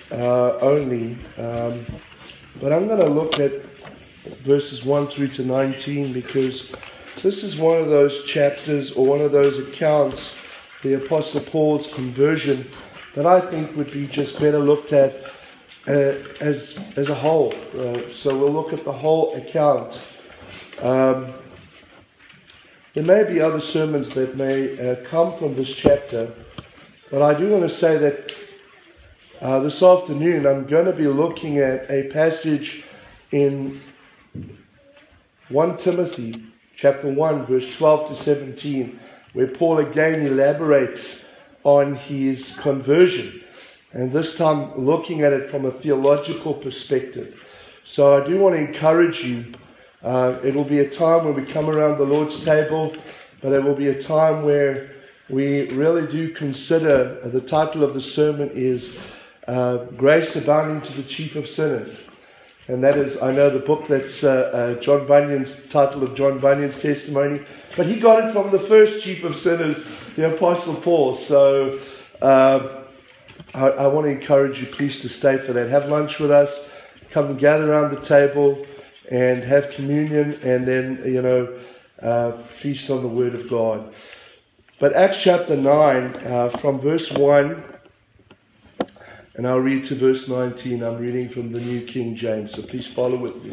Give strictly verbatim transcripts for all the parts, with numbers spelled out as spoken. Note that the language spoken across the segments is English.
uh, only, um, but I'm going to look at verses one through to nineteen, because this is one of those chapters or one of those accounts, the Apostle Paul's conversion, that I think would be just better looked at uh, as as a whole. Uh, so we'll look at the whole account. Um, there may be other sermons that may uh, come from this chapter, but I do want to say that uh, this afternoon I'm going to be looking at a passage in First Timothy chapter one, verse twelve to seventeen, where Paul again elaborates on his conversion, and this time looking at it from a theological perspective. So I do want to encourage you. Uh, it will be a time when we come around the Lord's table, but it will be a time where we really do consider, uh, the title of the sermon is uh, Grace Abounding to the Chief of Sinners. And that is, I know, the book that's uh, uh, John Bunyan's title of John Bunyan's testimony, but he got it from the first chief of sinners, the Apostle Paul. So uh, I, I want to encourage you, please, to stay for that. Have lunch with us, come and gather around the table and have communion, and then, you know, uh, feast on the Word of God. But Acts chapter nine, uh, from verse one, and I'll read to verse nineteen. I'm reading from the New King James, so please follow with me.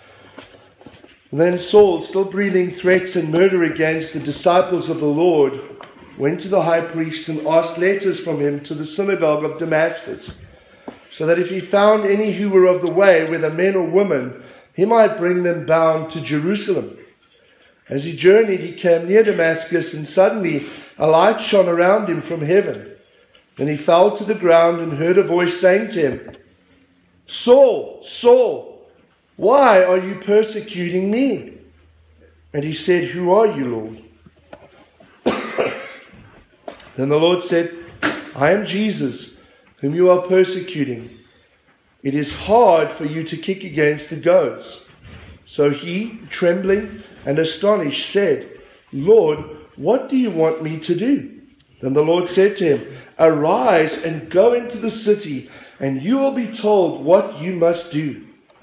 Then Saul, still breathing threats and murder against the disciples of the Lord, went to the high priest and asked letters from him to the synagogue of Damascus, so that if he found any who were of the way, whether men or women, he might bring them bound to Jerusalem. As he journeyed, he came near Damascus, and suddenly a light shone around him from heaven. Then he fell to the ground and heard a voice saying to him, Saul, Saul, why are you persecuting me? And he said, Who are you, Lord? Then the Lord said, I am Jesus, whom you are persecuting. It is hard for you to kick against the goads. So he, trembling and astonished, said, Lord, what do you want me to do? Then the Lord said to him, Arise and go into the city, and you will be told what you must do.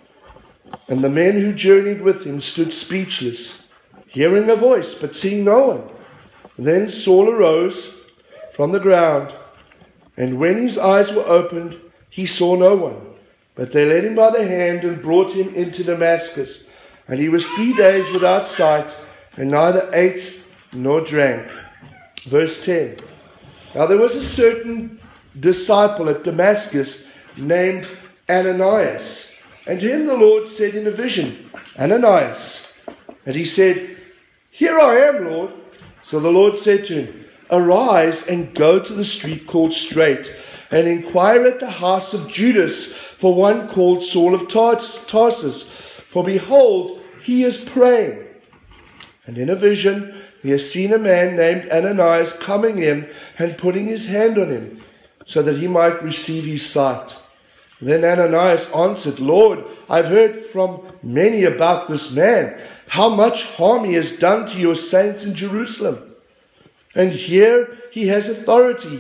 And the men who journeyed with him stood speechless, hearing a voice, but seeing no one. Then Saul arose from the ground, and when his eyes were opened, he saw no one. But they led him by the hand and brought him into Damascus. And he was three days without sight, and neither ate nor drank. Verse ten. Now there was a certain disciple at Damascus named Ananias. And to him the Lord said in a vision, Ananias. And he said, Here I am, Lord. So the Lord said to him, Arise and go to the street called Straight, and inquire at the house of Judas for one called Saul of Tars- Tarsus. For behold, he is praying. And in a vision he has seen a man named Ananias coming in and putting his hand on him, so that he might receive his sight. Then Ananias answered, Lord, I've heard from many about this man, how much harm he has done to your saints in Jerusalem. And here he has authority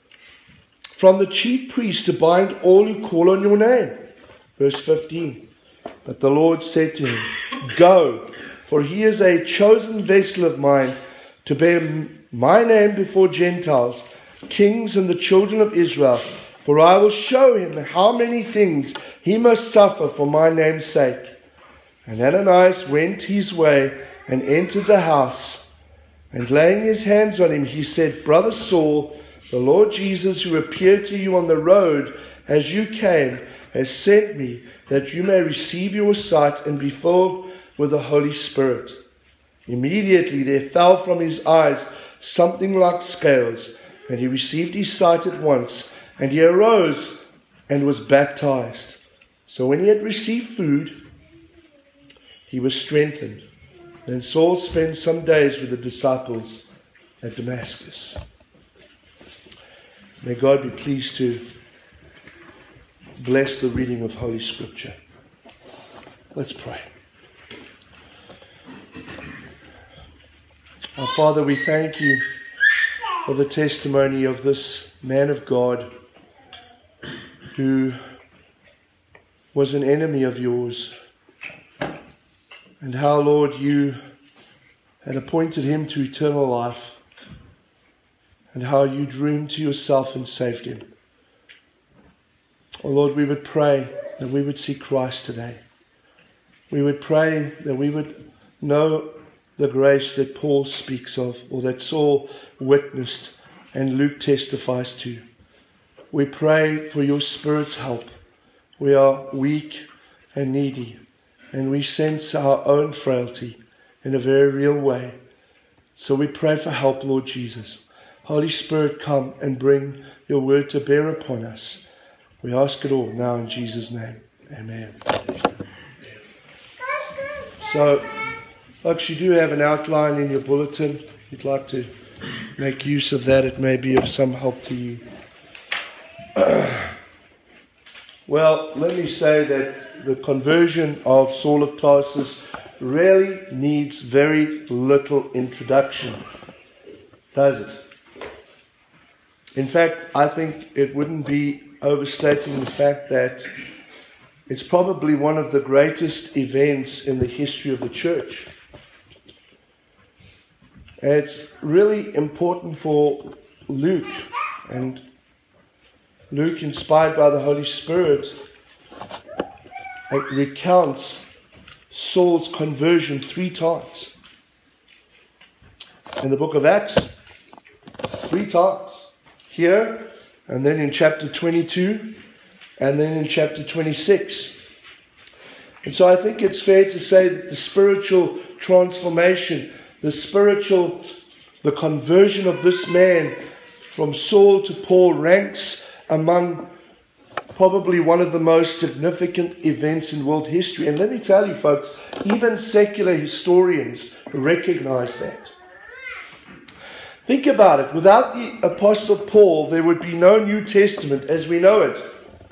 from the chief priest to bind all who call on your name. Verse fifteen. But the Lord said to him, Go, for he is a chosen vessel of mine to bear my name before Gentiles, kings and the children of Israel. For I will show him how many things he must suffer for my name's sake. And Ananias went his way and entered the house. And laying his hands on him, he said, Brother Saul, the Lord Jesus, who appeared to you on the road as you came, has sent me that you may receive your sight and be filled with the Holy Spirit. Immediately there fell from his eyes something like scales, and he received his sight at once. And he arose and was baptized. So when he had received food, he was strengthened. Then Saul spent some days with the disciples at Damascus. May God be pleased to bless the reading of Holy Scripture. Let's pray. Our Father, we thank you for the testimony of this man of God who was an enemy of yours, and how, Lord, you had appointed him to eternal life, and how you drew him to yourself and saved him. Oh Lord, we would pray that we would see Christ today. We would pray that we would know the grace that Paul speaks of, or that Saul witnessed and Luke testifies to. We pray for your Spirit's help. We are weak and needy, and we sense our own frailty in a very real way. So we pray for help, Lord Jesus. Holy Spirit, come and bring your word to bear upon us. We ask it all now in Jesus' name. Amen. So, folks, you do have an outline in your bulletin. If you'd like to make use of that, it may be of some help to you. Well, let me say that the conversion of Saul of Tarsus really needs very little introduction, does it? In fact, I think it wouldn't be overstating the fact that it's probably one of the greatest events in the history of the church. It's really important for Luke, and Luke, inspired by the Holy Spirit, recounts Saul's conversion three times. In the book of Acts, three times. Here, and then in chapter twenty-two, and then in chapter twenty-six. And so I think it's fair to say that the spiritual transformation, the spiritual, the conversion of this man from Saul to Paul ranks among probably one of the most significant events in world history. And let me tell you, folks, even secular historians recognize that. Think about it. Without the Apostle Paul, there would be no New Testament as we know it.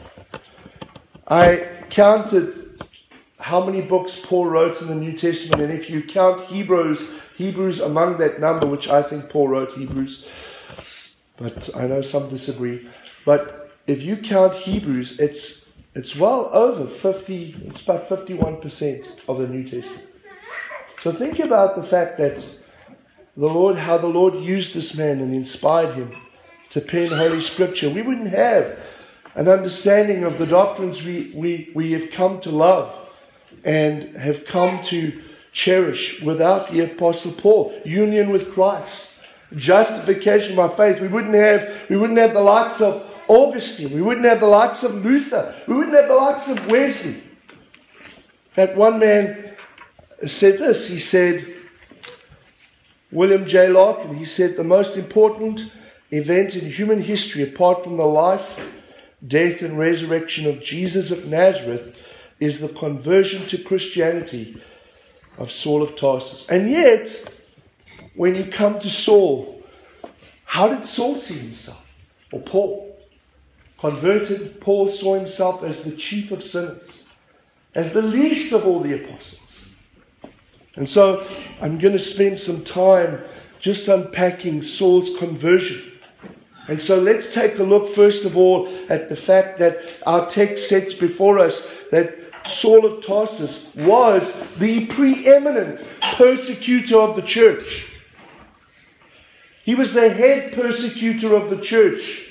I counted how many books Paul wrote in the New Testament, and if you count Hebrews, Hebrews among that number, which I think Paul wrote Hebrews, but I know some disagree. But if you count Hebrews, it's it's well over fifty. It's about fifty-one percent of the New Testament. So think about the fact that the Lord, how the Lord used this man and inspired him to pen Holy Scripture. We wouldn't have an understanding of the doctrines we, we, we have come to love and have come to cherish without the Apostle Paul. Union with Christ, justification by faith. We wouldn't have we wouldn't have the likes of Augustine. We wouldn't have the likes of Luther. We wouldn't have the likes of Wesley. That one man said this. He said, William J. Larkin, he said, the most important event in human history, apart from the life, death, and resurrection of Jesus of Nazareth, is the conversion to Christianity of Saul of Tarsus. And yet, when you come to Saul, how did Saul see himself? Or Paul? Converted, Paul saw himself as the chief of sinners, as the least of all the apostles. And so I'm going to spend some time just unpacking Saul's conversion. And so let's take a look first of all at the fact that our text sets before us that Saul of Tarsus was the preeminent persecutor of the church. He was the head persecutor of the church.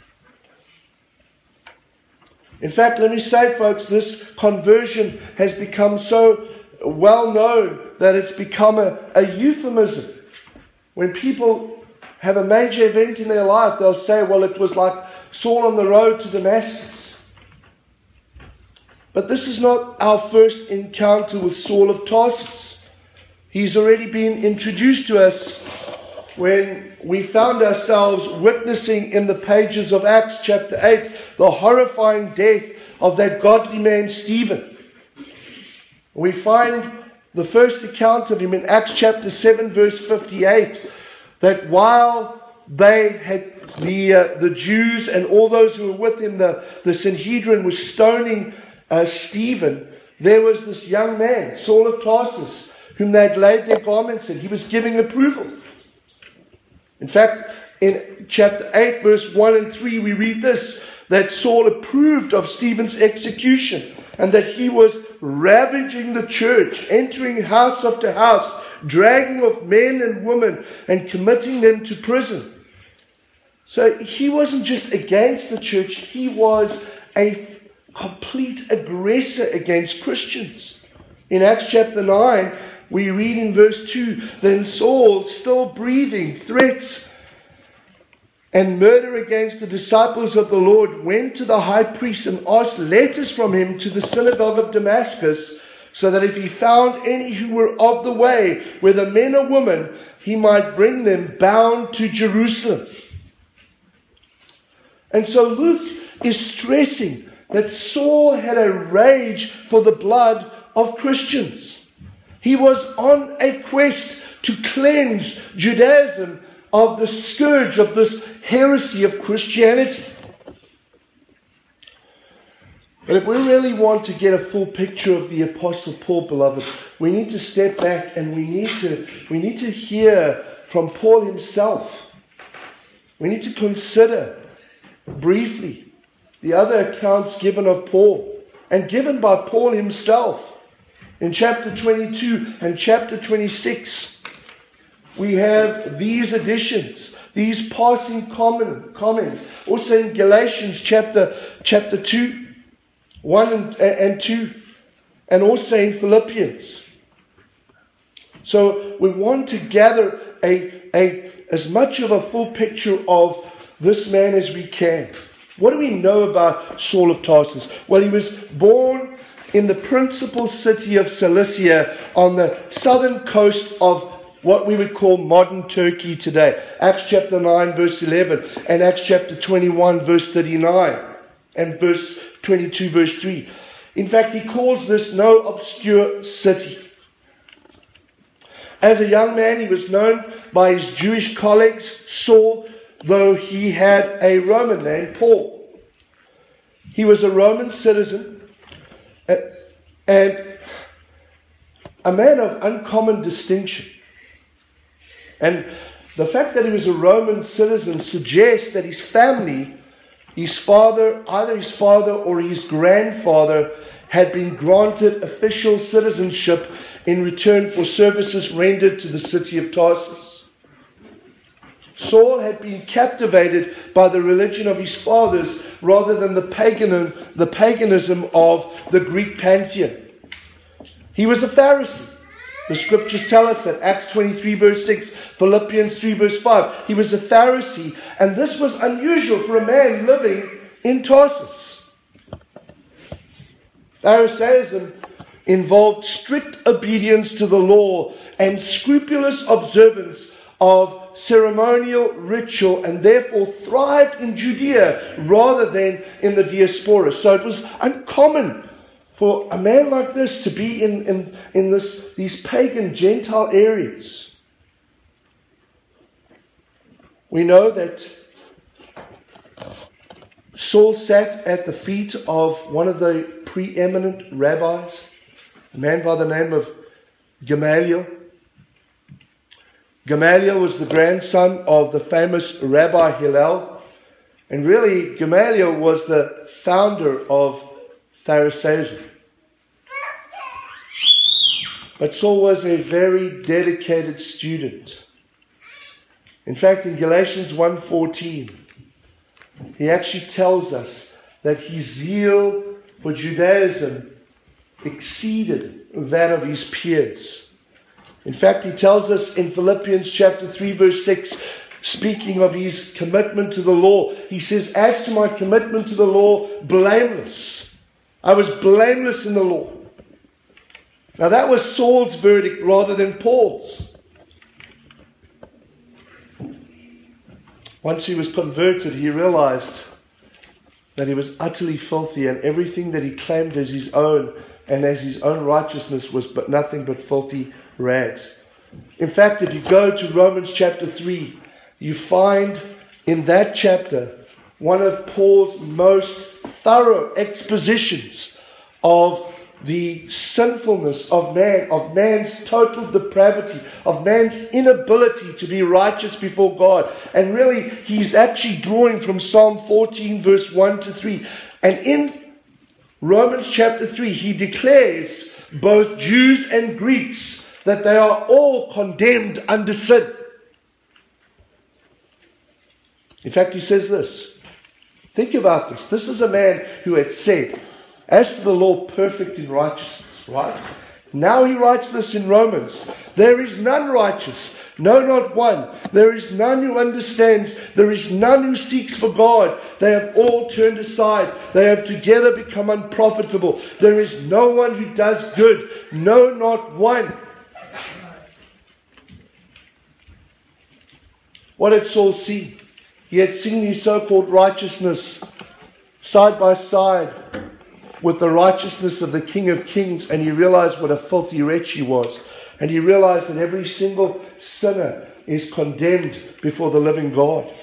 In fact, let me say, folks, this conversion has become so well known that it's become a, a euphemism. When people have a major event in their life, they'll say, well, it was like Saul on the road to Damascus. But this is not our first encounter with Saul of Tarsus. He's already been introduced to us when we found ourselves witnessing in the pages of Acts chapter eight the horrifying death of that godly man Stephen. We find the first account of him in Acts chapter seven verse fifty-eight, that while they had the uh, the Jews and all those who were with him, the, the Sanhedrin was stoning uh, Stephen, there was this young man, Saul of Tarsus, whom they had laid their garments in. He was giving approval. In fact, in chapter eight verse one and three we read this, that Saul approved of Stephen's execution, and that he was ravaging the church, entering house after house, dragging off men and women and committing them to prison. So he wasn't just against the church, he was a complete aggressor against Christians. In Acts chapter nine, we read in verse two, then Saul, still breathing threats and murder against the disciples of the Lord, went to the high priest and asked letters from him to the synagogue of Damascus, so that if he found any who were of the way, whether men or women, he might bring them bound to Jerusalem. And so Luke is stressing that Saul had a rage for the blood of Christians. He was on a quest to cleanse Judaism of the scourge of this heresy of Christianity. But if we really want to get a full picture of the Apostle Paul, beloved, we need to step back and we need to, we need to hear from Paul himself. We need to consider briefly the other accounts given of Paul and given by Paul himself. In chapter twenty-two and chapter twenty-six, we have these additions, these passing comment, comments. Also in Galatians chapter, chapter two, one and, and two, and also in Philippians. So we want to gather a, a as much of a full picture of this man as we can. What do we know about Saul of Tarsus? Well, he was born in the principal city of Cilicia on the southern coast of what we would call modern Turkey today. Acts chapter nine verse eleven and Acts chapter twenty-one verse thirty-nine and verse twenty-two verse three. In fact, he calls this no obscure city. As a young man, he was known by his Jewish colleagues, Saul, though he had a Roman name, Paul. He was a Roman citizen and a man of uncommon distinction. And the fact that he was a Roman citizen suggests that his family, his father, either his father or his grandfather, had been granted official citizenship in return for services rendered to the city of Tarsus. Saul had been captivated by the religion of his fathers rather than the pagan, the paganism of the Greek pantheon. He was a Pharisee. The scriptures tell us that. Acts twenty-three verse six, Philippians three verse five. He was a Pharisee, and this was unusual for a man living in Tarsus. Pharisaism involved strict obedience to the law and scrupulous observance of ceremonial ritual, and therefore thrived in Judea rather than in the diaspora. So it was uncommon for a man like this to be in, in, in this, these pagan Gentile areas. We know that Saul sat at the feet of one of the preeminent rabbis, a man by the name of Gamaliel. Gamaliel was the grandson of the famous Rabbi Hillel. And really, Gamaliel was the founder of Pharisaism. But Saul was a very dedicated student. In fact, in Galatians one fourteen, he actually tells us that his zeal for Judaism exceeded that of his peers. In fact, he tells us in Philippians chapter three verse six, speaking of his commitment to the law, he says, as to my commitment to the law, blameless. I was blameless in the law. Now that was Saul's verdict rather than Paul's. Once he was converted, he realized that he was utterly filthy, and everything that he claimed as his own and as his own righteousness was but nothing but filthy rags. In fact, if you go to Romans chapter three, you find in that chapter one of Paul's most thorough expositions of the sinfulness of man, of man's total depravity, of man's inability to be righteous before God. And really, he's actually drawing from Psalm fourteen, verse one to three. And in Romans chapter three, he declares both Jews and Greeks that they are all condemned under sin. In fact, he says this. Think about this. This is a man who had said, as to the law, perfect in righteousness, right? Now he writes this in Romans. There is none righteous, no, not one. There is none who understands. There is none who seeks for God. They have all turned aside. They have together become unprofitable. There is no one who does good, no, not one. What did Saul see? He had seen his so-called righteousness side by side with the righteousness of the King of Kings, and he realized what a filthy wretch he was. And he realized that every single sinner is condemned before the living God.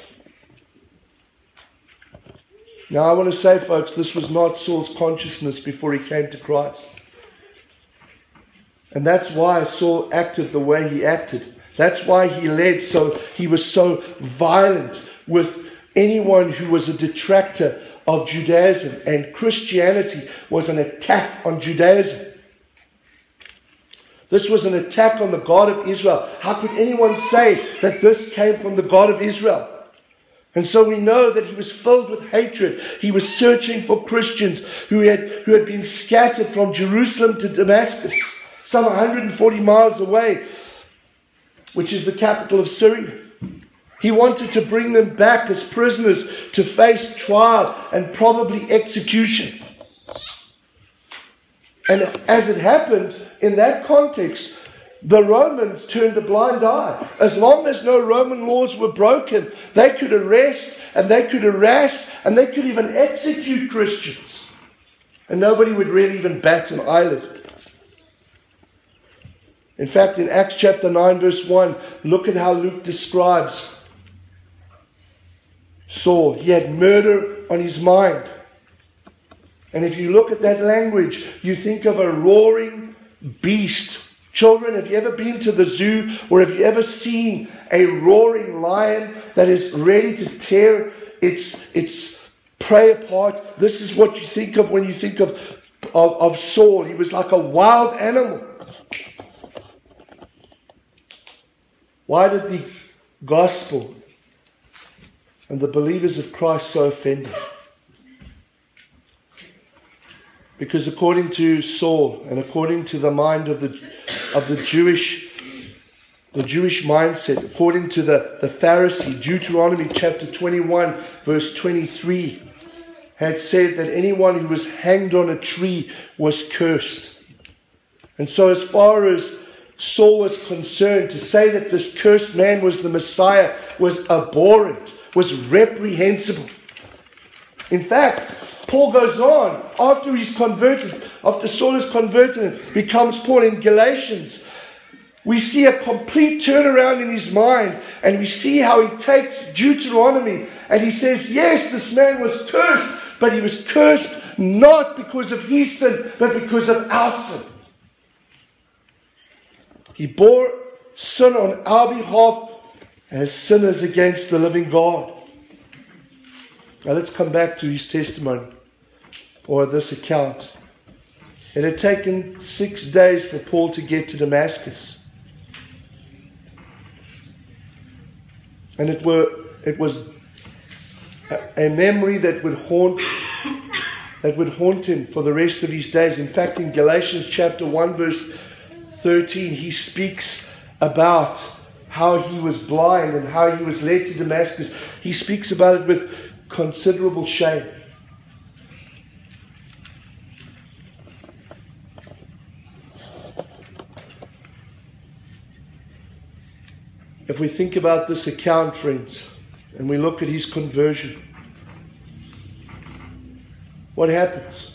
Now I want to say, folks, this was not Saul's consciousness before he came to Christ. And that's why Saul acted the way he acted. That's why he led so, he was so violent with anyone who was a detractor of Judaism, and Christianity was an attack on Judaism. This was an attack on the God of Israel. How could anyone say that this came from the God of Israel? And so we know that he was filled with hatred. He was searching for Christians who had, who had been scattered from Jerusalem to Damascus, some one hundred forty miles away, which is the capital of Syria. He wanted to bring them back as prisoners to face trial and probably execution. And as it happened, in that context, the Romans turned a blind eye. As long as no Roman laws were broken, they could arrest and they could harass and they could even execute Christians. And nobody would really even bat an eyelid. In fact, in Acts chapter nine, verse one, look at how Luke describes Saul. He had murder on his mind. And if you look at that language, you think of a roaring beast. Children, have you ever been to the zoo, or have you ever seen a roaring lion that is ready to tear its, its prey apart? This is what you think of when you think of, of, of Saul. He was like a wild animal. Why did the gospel and the believers of Christ so offended? Because according to Saul and according to the mind of the of the Jewish the Jewish mindset, according to the, the Pharisee, Deuteronomy chapter twenty-one, verse twenty-three, had said that anyone who was hanged on a tree was cursed. And so as far as Saul was concerned, to say that this cursed man was the Messiah was abhorrent, was reprehensible. In fact, Paul goes on, after he's converted, after Saul is converted, becomes Paul in Galatians. We see a complete turnaround in his mind, and we see how he takes Deuteronomy and he says, yes, this man was cursed, but he was cursed not because of his sin, but because of our sin. He bore sin on our behalf as sinners against the living God. Now let's come back to his testimony, or this account. It had taken six days for Paul to get to Damascus. And it were it was a, a memory that would haunt that would haunt him for the rest of his days. In fact, in Galatians chapter one, verse thirteen, he speaks about how he was blind and how he was led to Damascus. He speaks about it with considerable shame. If we think about this account, friends, and we look at his conversion, what happens?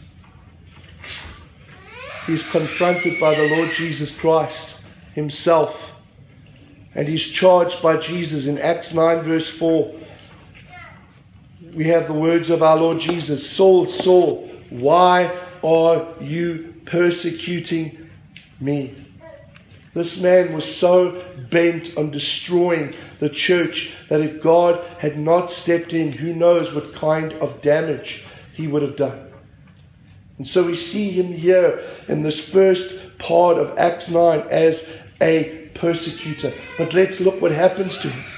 He's confronted by the Lord Jesus Christ himself, and he's charged by Jesus. In Acts nine, verse four, we have the words of our Lord Jesus, Saul, Saul, why are you persecuting me? This man was so bent on destroying the church that if God had not stepped in, who knows what kind of damage he would have done. And so we see him here in this first part of Acts nine as a persecutor. But let's look what happens to him.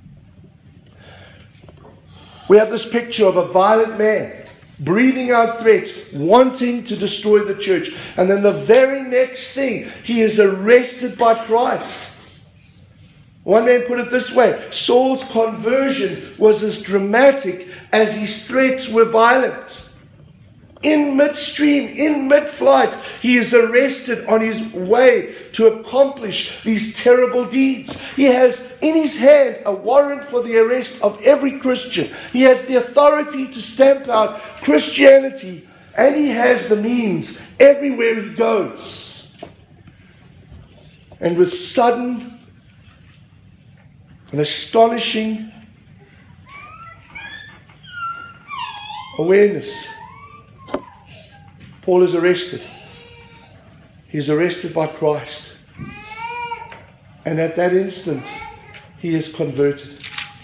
We have this picture of a violent man breathing out threats, wanting to destroy the church. And then the very next thing, he is arrested by Christ. One man put it this way: Saul's conversion was as dramatic as his threats were violent. In midstream, in mid-flight, he is arrested on his way to accomplish these terrible deeds. He has in his hand a warrant for the arrest of every Christian. He has the authority to stamp out Christianity, and he has the means everywhere he goes. And with sudden and astonishing awareness, Paul is arrested. He's arrested by Christ. And at that instant, he is converted.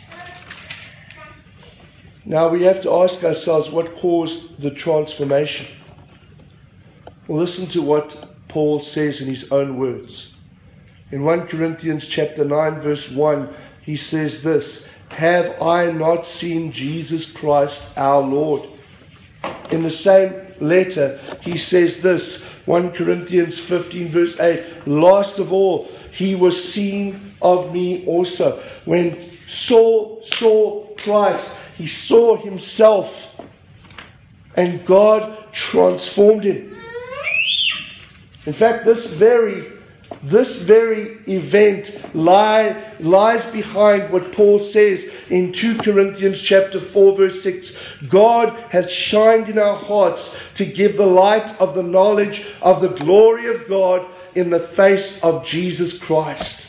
Now we have to ask ourselves, what caused the transformation? Well, listen to what Paul says in his own words. In First Corinthians chapter nine, verse one, he says this: "Have I not seen Jesus Christ our Lord?" In the same letter, he says this, First Corinthians fifteen, verse eight, "Last of all, he was seen of me also." When Saul saw Christ, he saw himself, and God transformed him. In fact, this very This very event lie, lies behind what Paul says in Second Corinthians chapter four, verse six. God has shined in our hearts to give the light of the knowledge of the glory of God in the face of Jesus Christ.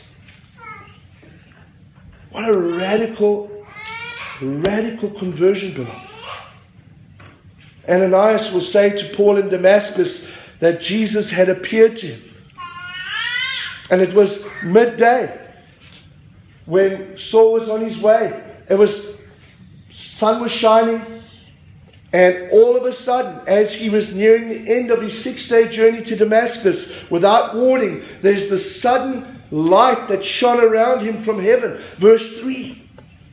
What a radical, radical conversion, beloved. Ananias will say to Paul in Damascus that Jesus had appeared to him. And it was midday when Saul was on his way. It was, sun was shining, and all of a sudden, as he was nearing the end of his six-day journey to Damascus, without warning, there's the sudden light that shone around him from heaven. Verse three.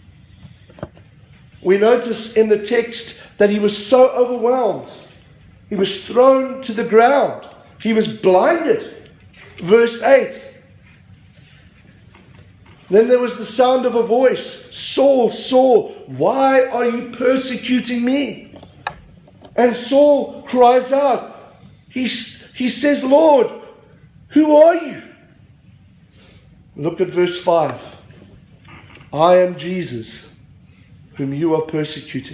We notice in the text that he was so overwhelmed. He was thrown to the ground. He was blinded. Verse eight. Then there was the sound of a voice. "Saul, Saul, why are you persecuting me?" And Saul cries out. He, he says, "Lord, who are you?" Look at verse five. "I am Jesus, whom you are persecuting."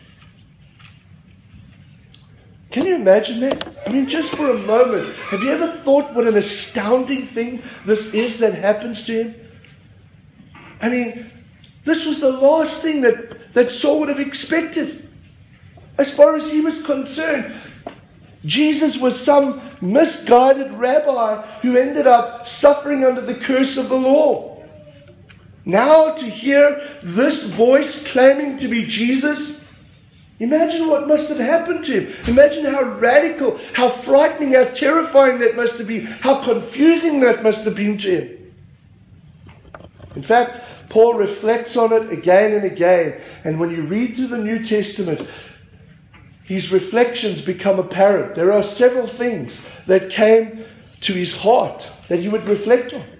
Can you imagine that? I mean, just for a moment, have you ever thought what an astounding thing this is that happens to him? I mean, this was the last thing that, that Saul would have expected. As far as he was concerned, Jesus was some misguided rabbi who ended up suffering under the curse of the law. Now to hear this voice claiming to be Jesus, imagine what must have happened to him. Imagine how radical, how frightening, how terrifying that must have been, how confusing that must have been to him. In fact, Paul reflects on it again and again. And when you read through the New Testament, his reflections become apparent. There are several things that came to his heart that he would reflect on.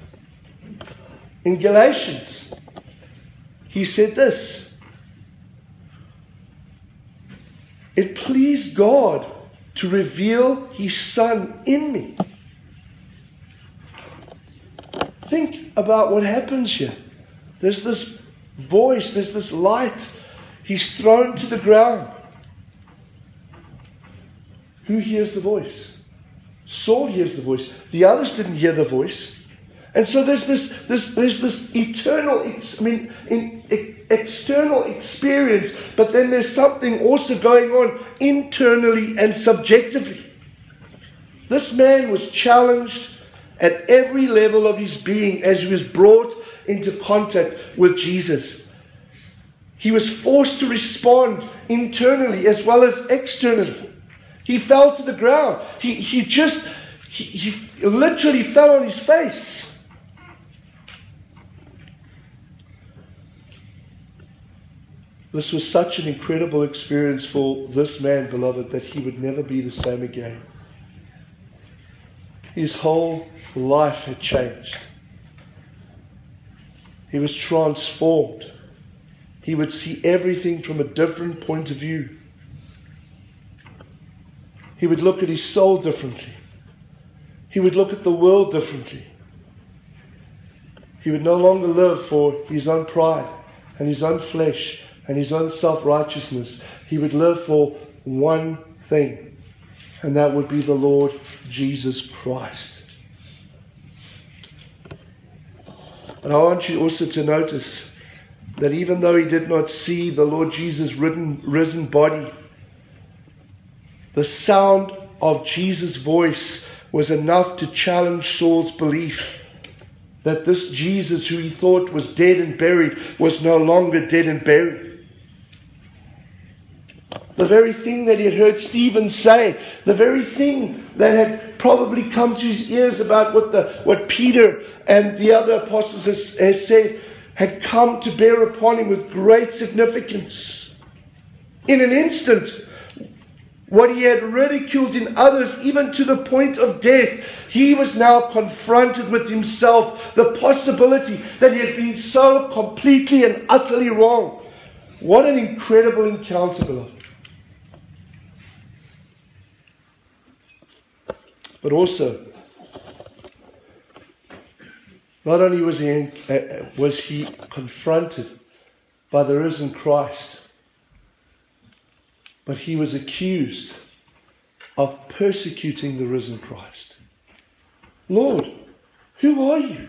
In Galatians, he said this: "It pleased God to reveal His Son in me." Think about what happens here. There's this voice, there's this light. He's thrown to the ground. Who hears the voice? Saul hears the voice. The others didn't hear the voice. And so there's this, this, there's this eternal, I mean, in, external experience, but then there's something also going on internally and subjectively. This man was challenged at every level of his being as he was brought into contact with Jesus. He was forced to respond internally as well as externally. He fell to the ground. He, he just, he, he literally fell on his face. This was such an incredible experience for this man, beloved, that he would never be the same again. His whole life had changed. He was transformed. He would see everything from a different point of view. He would look at his soul differently. He would look at the world differently. He would no longer live for his own pride and his own flesh and his own self-righteousness. He would live for one thing, and that would be the Lord Jesus Christ. And I want you also to notice that even though he did not see the Lord Jesus' risen, risen body, the sound of Jesus' voice was enough to challenge Saul's belief that this Jesus, who he thought was dead and buried, was no longer dead and buried. The very thing that he had heard Stephen say, the very thing that had probably come to his ears about what the what Peter and the other apostles has, has said, had come to bear upon him with great significance. In an instant, what he had ridiculed in others, even to the point of death, he was now confronted with himself, the possibility that he had been so completely and utterly wrong. What an incredible encounter, beloved. But also, not only was he, uh, was he confronted by the risen Christ, but he was accused of persecuting the risen Christ. Lord, who are you?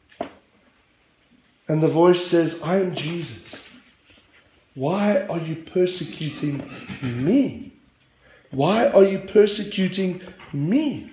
And the voice says, I am Jesus. Why are you persecuting me? Why are you persecuting me?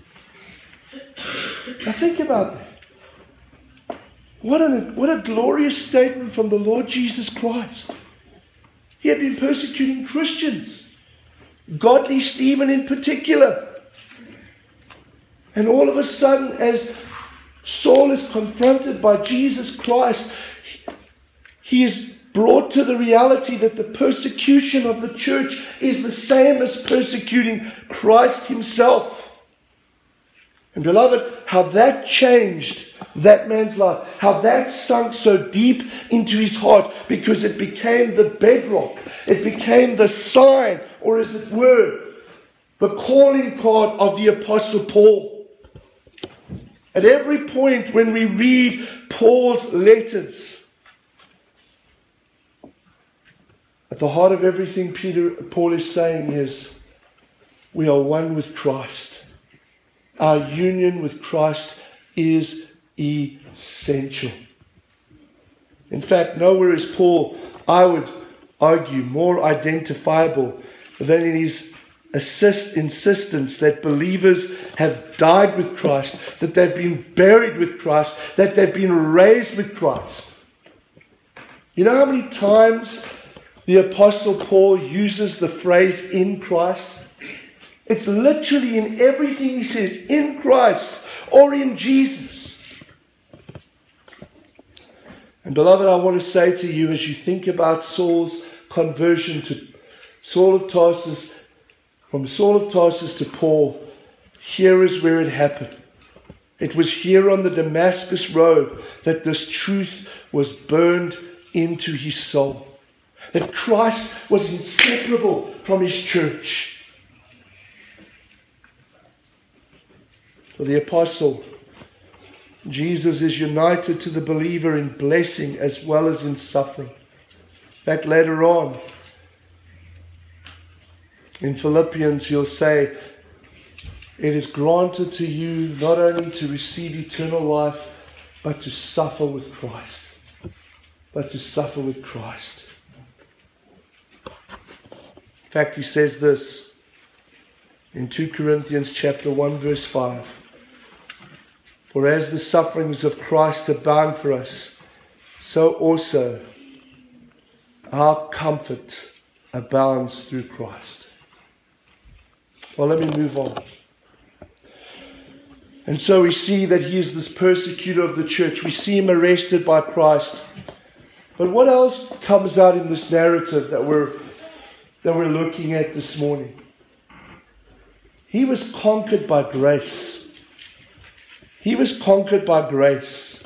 Now think about that. What a, what a glorious statement from the Lord Jesus Christ. He had been persecuting Christians, godly Stephen in particular. And all of a sudden, as Saul is confronted by Jesus Christ, he is brought to the reality that the persecution of the church is the same as persecuting Christ himself. And beloved, how that changed that man's life, how that sunk so deep into his heart, because it became the bedrock, it became the sign, or as it were, the calling card of the Apostle Paul. At every point when we read Paul's letters, at the heart of everything Peter, Paul is saying is, we are one with Christ. Our union with Christ is essential. In fact, nowhere is Paul, I would argue, more identifiable than in his assist, insistence that believers have died with Christ, that they've been buried with Christ, that they've been raised with Christ. You know how many times the Apostle Paul uses the phrase in Christ? It's literally in everything he says, in Christ or in Jesus. And beloved, I want to say to you, as you think about Saul's conversion to Saul of Tarsus, from Saul of Tarsus to Paul, here is where it happened. It was here on the Damascus road that this truth was burned into his soul. That Christ was inseparable from his church. For the apostle, Jesus is united to the believer in blessing as well as in suffering. In fact, later on, in Philippians, he'll say, it is granted to you not only to receive eternal life, but to suffer with Christ. but to suffer with Christ. In fact, he says this in two Corinthians chapter one verse five. For as the sufferings of Christ abound for us, so also our comfort abounds through Christ. Well, let me move on. And so we see that he is this persecutor of the church. We see him arrested by Christ. But what else comes out in this narrative that we're, that we're looking at this morning? He was conquered by grace. He was conquered by grace.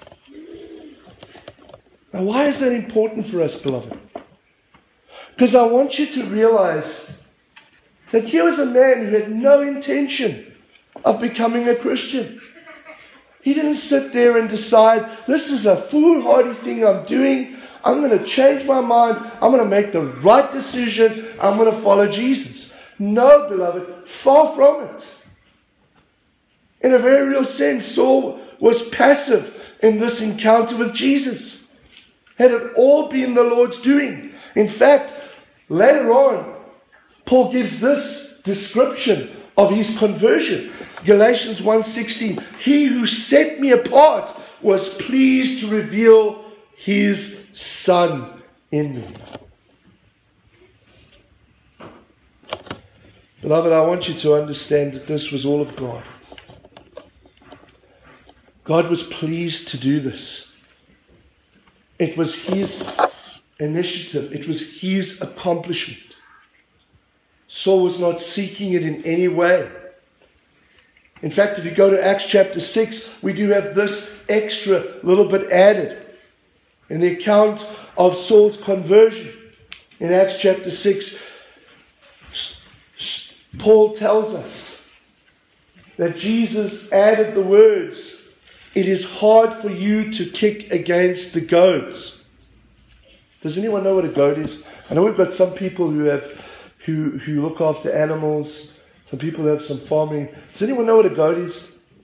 Now, why is that important for us, beloved? Because I want you to realize that here was a man who had no intention of becoming a Christian. He didn't sit there and decide, this is a foolhardy thing I'm doing. I'm going to change my mind. I'm going to make the right decision. I'm going to follow Jesus. No, beloved, far from it. In a very real sense, Saul was passive in this encounter with Jesus. Had it all been the Lord's doing. In fact, later on, Paul gives this description of his conversion. Galatians one sixteen. He who set me apart was pleased to reveal his Son in me. Beloved, I want you to understand that this was all of God. God was pleased to do this. It was his initiative. It was his accomplishment. Saul was not seeking it in any way. In fact, if you go to Acts chapter six, we do have this extra little bit added. In the account of Saul's conversion, in Acts chapter six, Paul tells us that Jesus added the words, "It is hard for you to kick against the goads." Does anyone know what a goad is? I know we've got some people who have who who look after animals. Some people who have some farming. Does anyone know what a goad is?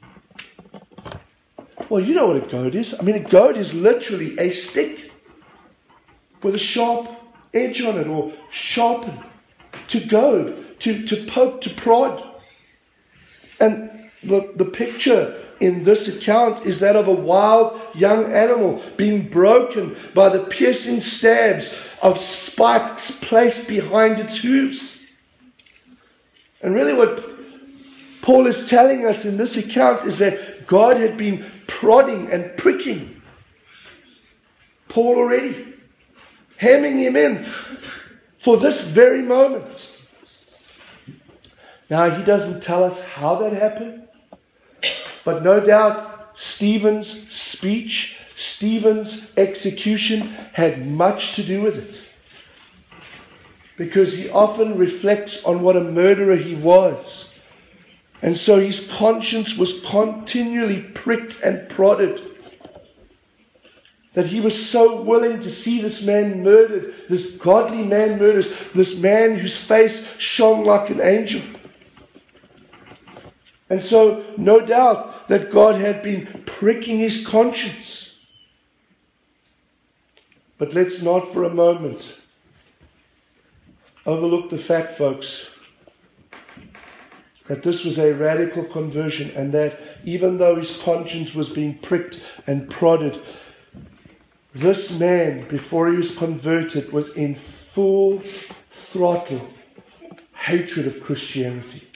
Well, you know what a goad is. I mean, a goad is literally a stick with a sharp edge on it, or sharpened to goad, to, to poke, to prod. And the, the picture in this account is that of a wild young animal being broken by the piercing stabs of spikes placed behind its hooves. And really what Paul is telling us in this account is that God had been prodding and pricking Paul already, hemming him in for this very moment. Now, he doesn't tell us how that happened, but no doubt Stephen's speech, Stephen's execution had much to do with it. Because he often reflects on what a murderer he was. And so his conscience was continually pricked and prodded. That he was so willing to see this man murdered, this godly man murdered, this man whose face shone like an angel. And so, no doubt that God had been pricking his conscience. But let's not for a moment overlook the fact, folks, that this was a radical conversion, and that even though his conscience was being pricked and prodded, this man, before he was converted, was in full throttle hatred of Christianity.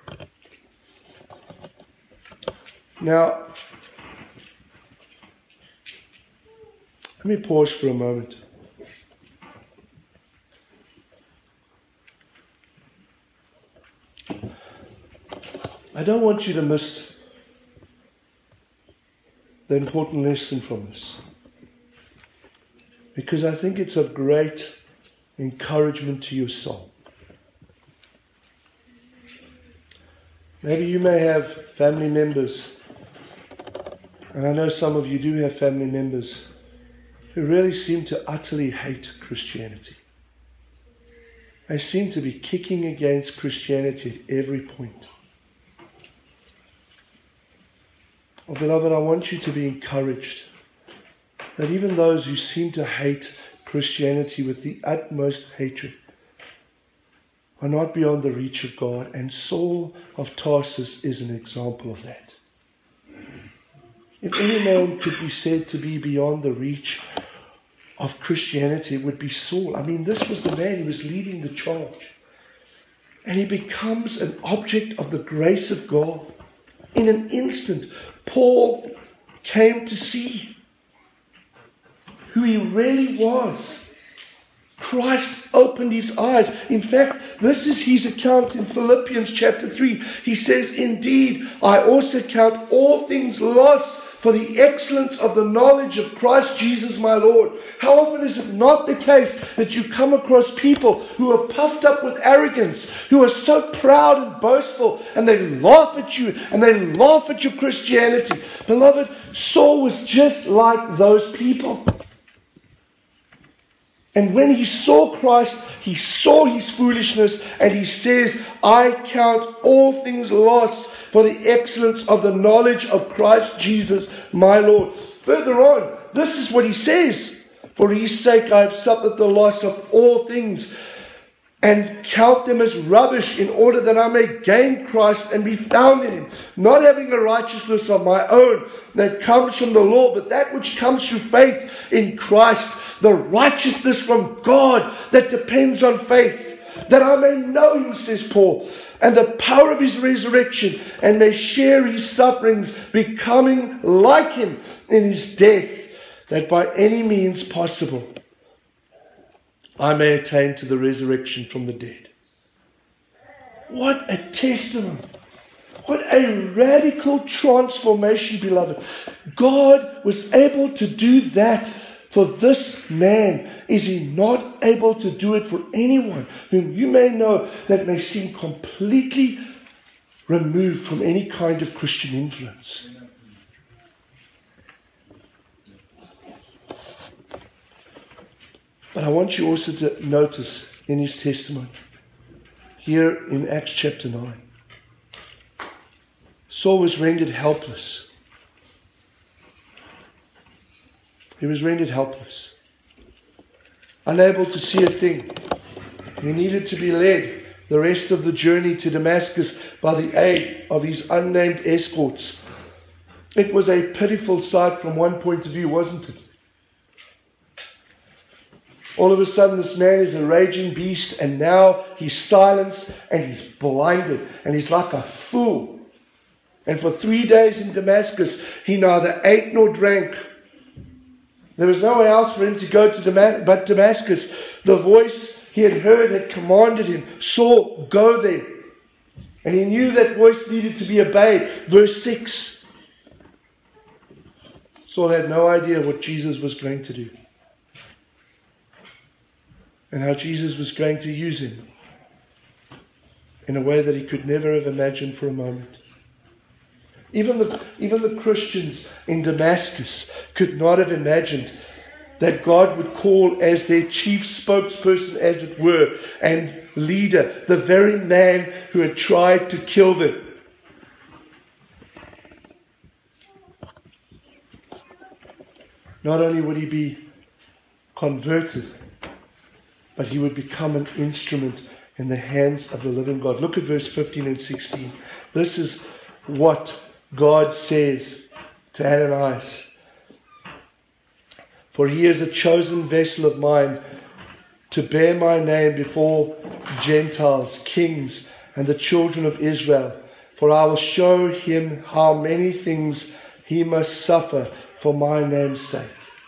Now, let me pause for a moment. I don't want you to miss the important lesson from this, because I think it's of great encouragement to your soul. Maybe you may have family members, and I know some of you do have family members, who really seem to utterly hate Christianity. They seem to be kicking against Christianity at every point. Oh, beloved, I want you to be encouraged that even those who seem to hate Christianity with the utmost hatred are not beyond the reach of God. And Saul of Tarsus is an example of that. If any man could be said to be beyond the reach of Christianity, it would be Saul. I mean, this was the man who was leading the charge. And he becomes an object of the grace of God. In an instant, Paul came to see who he really was. Christ opened his eyes. In fact, this is his account in Philippians chapter three. He says, "Indeed, I also count all things lost for the excellence of the knowledge of Christ Jesus my Lord." How often is it not the case that you come across people who are puffed up with arrogance, who are so proud and boastful, and they laugh at you, and they laugh at your Christianity? Beloved, Saul was just like those people. And when he saw Christ, he saw his foolishness, and he says, "I count all things lost for the excellence of the knowledge of Christ Jesus, my Lord." Further on, this is what he says: "For his sake I have suffered the loss of all things, and count them as rubbish, in order that I may gain Christ and be found in him, not having a righteousness of my own that comes from the law, but that which comes through faith in Christ, the righteousness from God that depends on faith, that I may know him," says Paul, "and the power of his resurrection, and may share his sufferings, becoming like him in his death, that by any means possible I may attain to the resurrection from the dead." What a testimony. What a radical transformation, beloved. God was able to do that for this man. Is he not able to do it for anyone whom you may know that may seem completely removed from any kind of Christian influence? But I want you also to notice in his testimony, here in Acts chapter nine, Saul was rendered helpless. He was rendered helpless, unable to see a thing. He needed to be led the rest of the journey to Damascus by the aid of his unnamed escorts. It was a pitiful sight from one point of view, wasn't it? All of a sudden, this man is a raging beast, and now he's silenced and he's blinded, and he's like a fool. And for three days in Damascus, he neither ate nor drank. There was nowhere else for him to go to Damas- but Damascus. The voice he had heard had commanded him, "Saul, go there." And he knew that voice needed to be obeyed. Verse six. Saul had no idea what Jesus was going to do, and how Jesus was going to use him in a way that he could never have imagined for a moment. Even the, even the Christians in Damascus could not have imagined that God would call as their chief spokesperson, as it were, and leader, the very man who had tried to kill them. Not only would he be converted, but he would become an instrument in the hands of the living God. Look at verse fifteen and sixteen. This is what God says to Ananias: "For he is a chosen vessel of mine to bear my name before Gentiles, kings, and the children of Israel. For I will show him how many things he must suffer for my name's sake."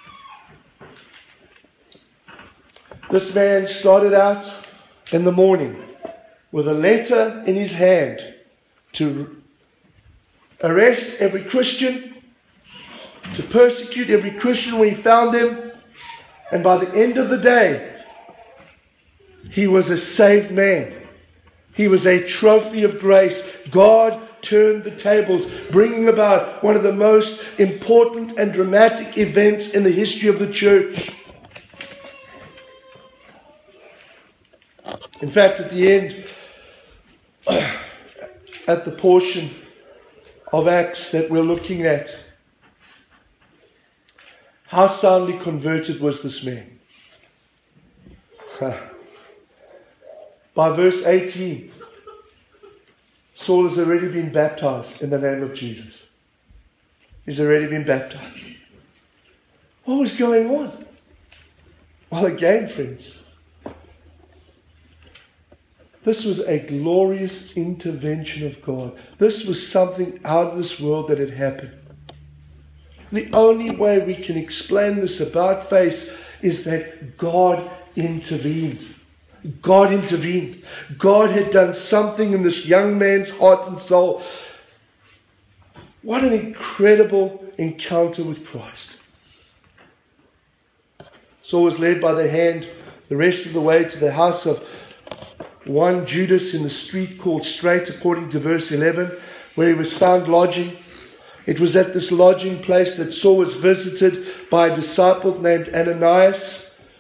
This man started out in the morning with a letter in his hand to arrest every Christian, to persecute every Christian when he found them, and by the end of the day, he was a saved man. He was a trophy of grace. God turned the tables, bringing about one of the most important and dramatic events in the history of the church. In fact, at the end, at the portion of Acts that we're looking at, How soundly converted was this man? By verse eighteen, Saul has already been baptized in the name of Jesus. He's already been baptized. What was going on? Well, again, friends, this was a glorious intervention of God. This was something out of this world that had happened. The only way we can explain this about faith is that God intervened. God intervened. God had done something in this young man's heart and soul. What an incredible encounter with Christ. Saul was led by the hand the rest of the way to the house of one Judas in the street called Straight, according to verse eleven, where he was found lodging. It was at this lodging place that Saul was visited by a disciple named Ananias.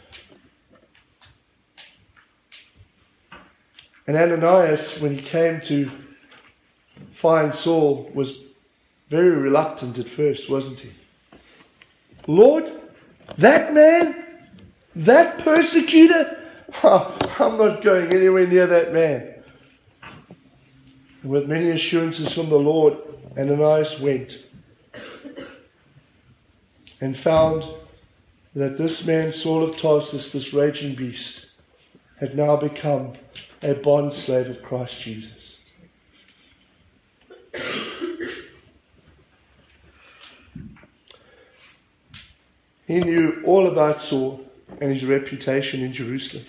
And Ananias, when he came to find Saul, was very reluctant at first, wasn't he? Lord, that man? That persecutor? Oh, I'm not going anywhere near that man. And with many assurances from the Lord, Ananias went and found that this man, Saul of Tarsus, this raging beast, had now become a bond slave of Christ Jesus. He knew all about Saul and his reputation in Jerusalem.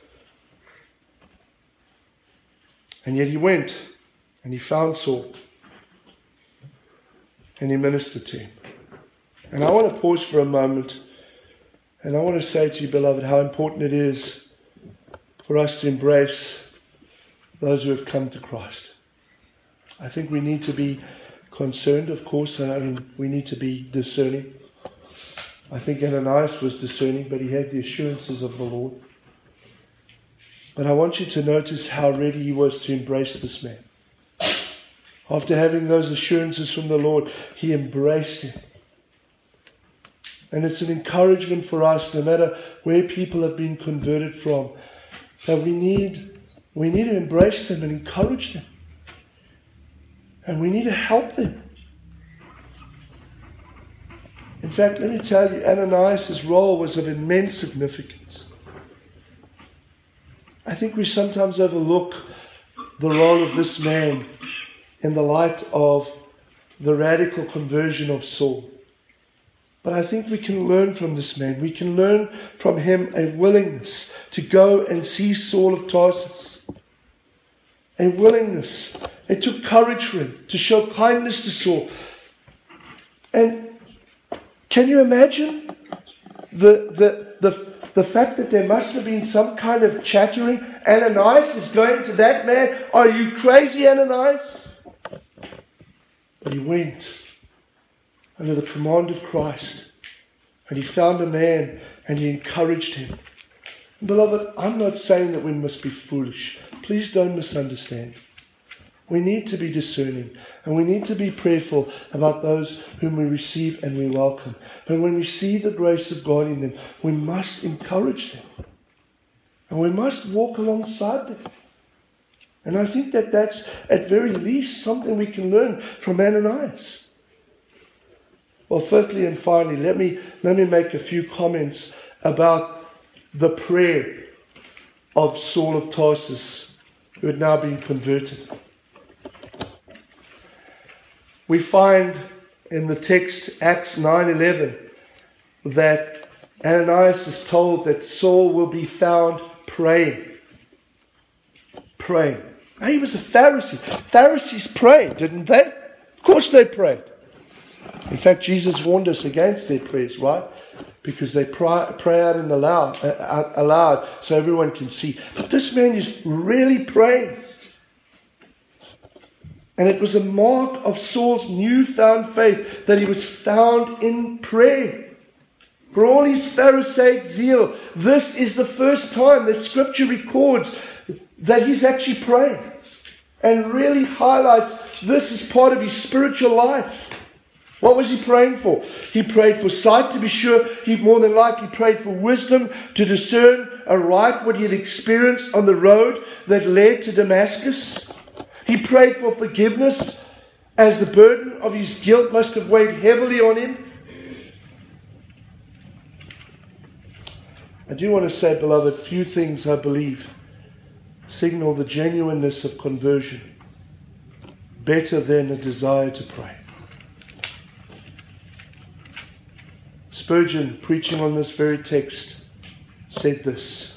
And yet he went and he found Saul and he ministered to him. And I want to pause for a moment and I want to say to you, beloved, how important it is for us to embrace those who have come to Christ. I think we need to be concerned, of course. I mean, we need to be discerning. I think Ananias was discerning, but he had the assurances of the Lord. But I want you to notice how ready he was to embrace this man. After having those assurances from the Lord, he embraced him. And it's an encouragement for us, no matter where people have been converted from, that we need, we need to embrace them and encourage them. And we need to help them. In fact, let me tell you, Ananias' role was of immense significance. I think we sometimes overlook the role of this man in the light of the radical conversion of Saul. But I think we can learn from this man. We can learn from him a willingness to go and see Saul of Tarsus. A willingness. It took courage for him to show kindness to Saul. And can you imagine the, the, the, the fact that there must have been some kind of chattering? Ananias is going to that man. Are you crazy, Ananias? But he went under the command of Christ. And he found a man and he encouraged him. Beloved, I'm not saying that we must be foolish. Please don't misunderstand. We need to be discerning and we need to be prayerful about those whom we receive and we welcome. But when we see the grace of God in them, we must encourage them. And we must walk alongside them. And I think that that's at very least something we can learn from Ananias. Well, fifthly and finally, let me, let me make a few comments about the prayer of Saul of Tarsus, who had now been converted. We find in the text, Acts nine eleven, that Ananias is told that Saul will be found praying. Praying. Now, he was a Pharisee. Pharisees prayed, didn't they? Of course they prayed. In fact, Jesus warned us against their prayers, right? Because they pray, pray out in the loud, uh, aloud so everyone can see. But this man is really praying. And it was a mark of Saul's newfound faith that he was found in prayer. For all his Pharisaic zeal, this is the first time that Scripture records that he's actually praying. And really highlights this as part of his spiritual life. What was he praying for? He prayed for sight, to be sure. He more than likely prayed for wisdom to discern aright what he had experienced on the road that led to Damascus. He prayed for forgiveness, as the burden of his guilt must have weighed heavily on him. I do want to say, beloved, few things, I believe, signal the genuineness of conversion better than a desire to pray. Spurgeon, preaching on this very text, said this: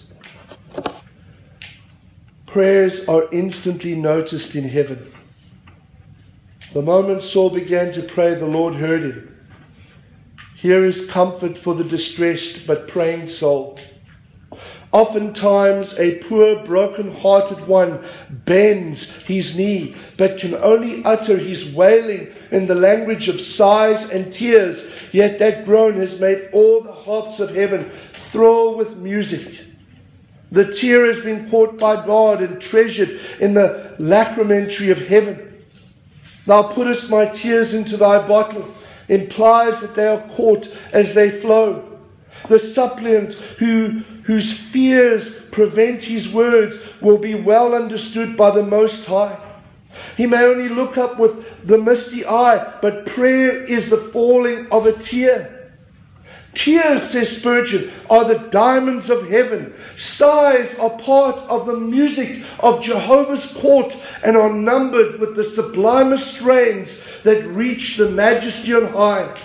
prayers are instantly noticed in heaven. The moment Saul began to pray, the Lord heard him. Here is comfort for the distressed but praying soul. Oftentimes a poor broken-hearted one bends his knee, but can only utter his wailing in the language of sighs and tears, yet that groan has made all the harps of heaven thrill with music. The tear has been caught by God and treasured in the lacrimentary of heaven. Thou puttest my tears into thy bottle, implies that they are caught as they flow. The suppliant who, whose fears prevent his words will be well understood by the Most High. He may only look up with the misty eye, but prayer is the falling of a tear. Tears, says Spurgeon, are the diamonds of heaven. Sighs are part of the music of Jehovah's court and are numbered with the sublimest strains that reach the majesty on high.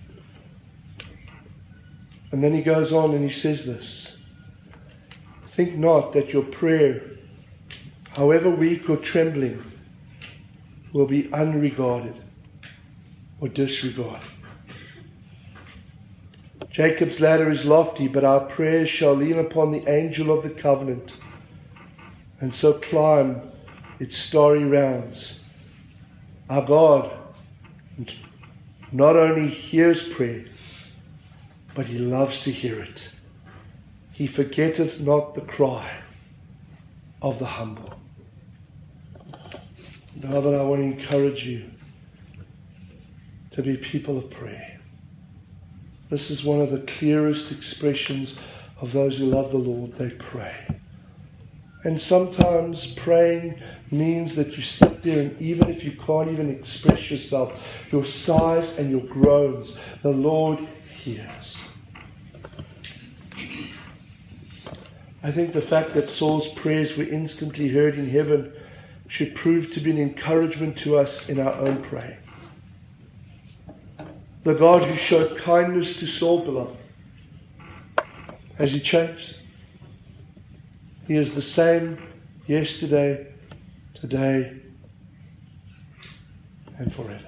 And then he goes on and he says this: think not that your prayer, however weak or trembling, will be unregarded or disregarded. Jacob's ladder is lofty, but our prayers shall lean upon the angel of the covenant, and so climb its starry rounds. Our God not only hears prayer, but He loves to hear it. He forgetteth not the cry of the humble. Beloved, I want to encourage you to be people of prayer. This is one of the clearest expressions of those who love the Lord. They pray. And sometimes praying means that you sit there, and even if you can't even express yourself, your sighs and your groans, the Lord hears. I think the fact that Saul's prayers were instantly heard in heaven should prove to be an encouragement to us in our own praying. The God who showed kindness to Saul, beloved, has He changed? He is the same yesterday, today, and forever.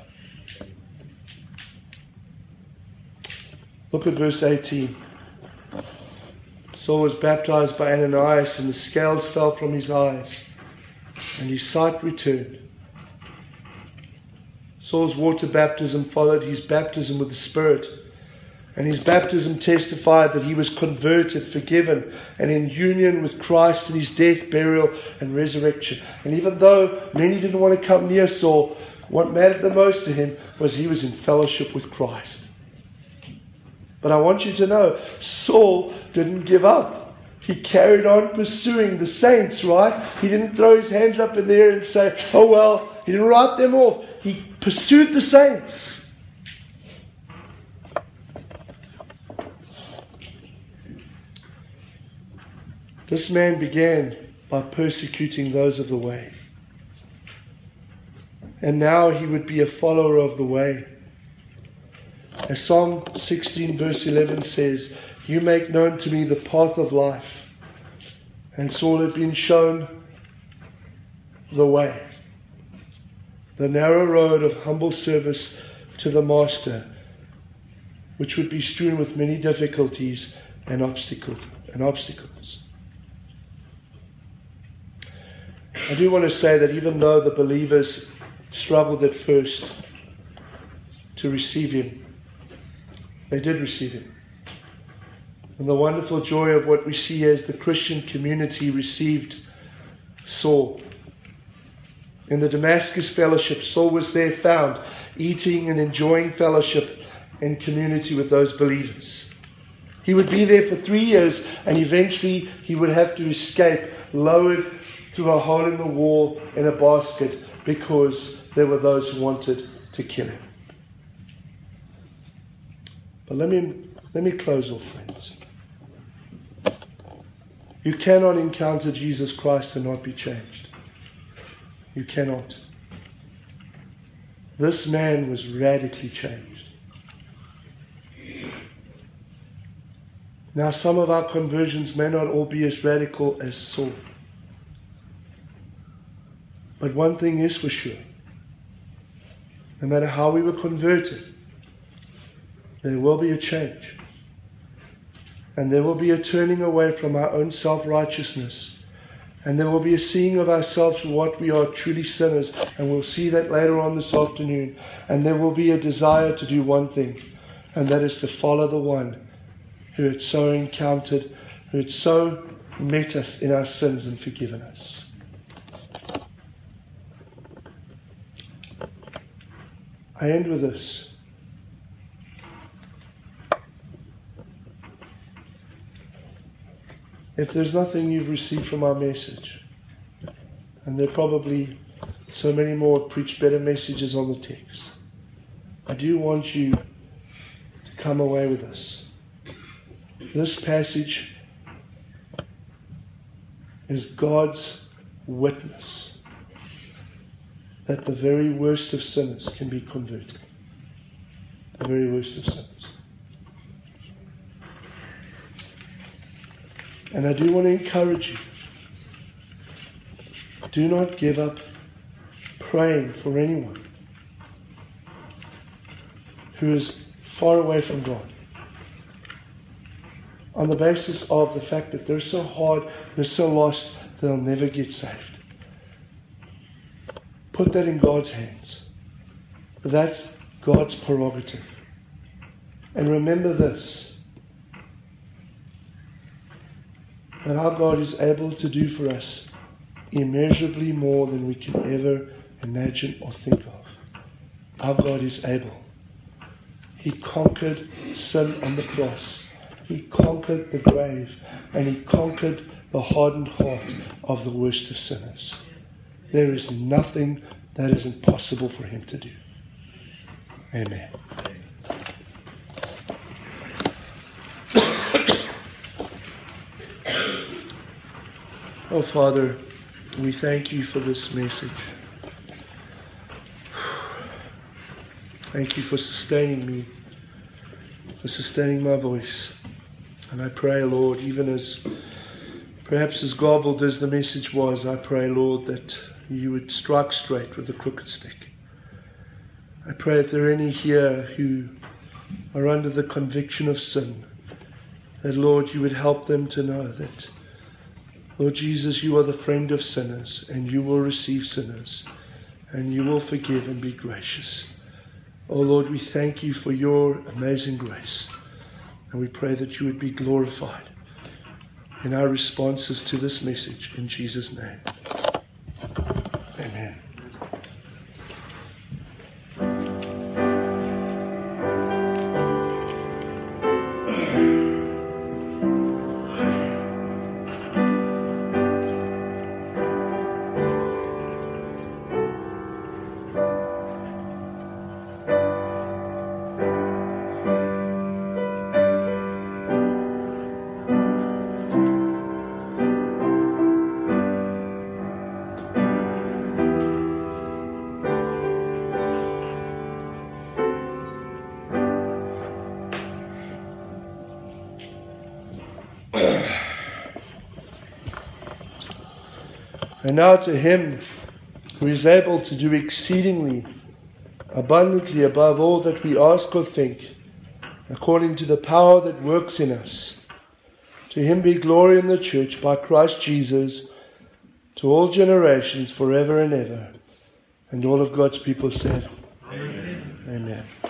Look at verse eighteen. Saul was baptized by Ananias, and the scales fell from his eyes, and his sight returned. Saul's water baptism followed his baptism with the Spirit, and his baptism testified that he was converted, forgiven, and in union with Christ in His death, burial, and resurrection. And even though many didn't want to come near Saul, what mattered the most to him was he was in fellowship with Christ. But I want you to know, Saul didn't give up. He carried on pursuing the saints, right? He didn't throw his hands up in the air and say, oh well, he didn't write them off. He pursued the saints. This man began by persecuting those of the way. And now he would be a follower of the way. As Psalm sixteen verse eleven says, you make known to me the path of life. And Saul had been shown the way. The narrow road of humble service to the Master, which would be strewn with many difficulties and obstacles. And obstacles. I do want to say that even though the believers struggled at first to receive Him, they did receive Him. And the wonderful joy of what we see as the Christian community received Saul In the Damascus fellowship, Saul was there found, eating and enjoying fellowship and community with those believers. He would be there for three years and eventually he would have to escape, lowered through a hole in the wall in a basket because there were those who wanted to kill him. But let me, let me close off, friends. You cannot encounter Jesus Christ and not be changed. You cannot. This man was radically changed. Now, some of our conversions may not all be as radical as Saul. But one thing is for sure. No matter how we were converted, there will be a change. And there will be a turning away from our own self-righteousness. And there will be a seeing of ourselves for what we are, truly sinners. And we'll see that later on this afternoon. And there will be a desire to do one thing. And that is to follow the one who had so encountered, who had so met us in our sins and forgiven us. I end with this. If there's nothing you've received from our message, and there are probably so many more preach better messages on the text, I do want you to come away with this. This passage is God's witness that the very worst of sinners can be converted. The very worst of sinners. And I do want to encourage you. Do not give up praying for anyone who is far away from God, on the basis of the fact that they're so hard, they're so lost, they'll never get saved. Put that in God's hands. That's God's prerogative. And remember this, that our God is able to do for us immeasurably more than we can ever imagine or think of. Our God is able. He conquered sin on the cross. He conquered the grave. And He conquered the hardened heart of the worst of sinners. There is nothing that is impossible for Him to do. Amen. Oh, Father, we thank You for this message. Thank You for sustaining me, for sustaining my voice. And I pray, Lord, even as perhaps as garbled as the message was, I pray, Lord, that You would strike straight with the crooked stick. I pray if there are any here who are under the conviction of sin, that, Lord, You would help them to know that, Lord Jesus, You are the friend of sinners, and You will receive sinners, and You will forgive and be gracious. Oh, Lord, we thank You for Your amazing grace, and we pray that You would be glorified in our responses to this message. In Jesus' name. Amen. And now to Him who is able to do exceedingly abundantly above all that we ask or think, according to the power that works in us, to Him be glory in the church by Christ Jesus to all generations forever and ever. And all of God's people said, Amen. Amen.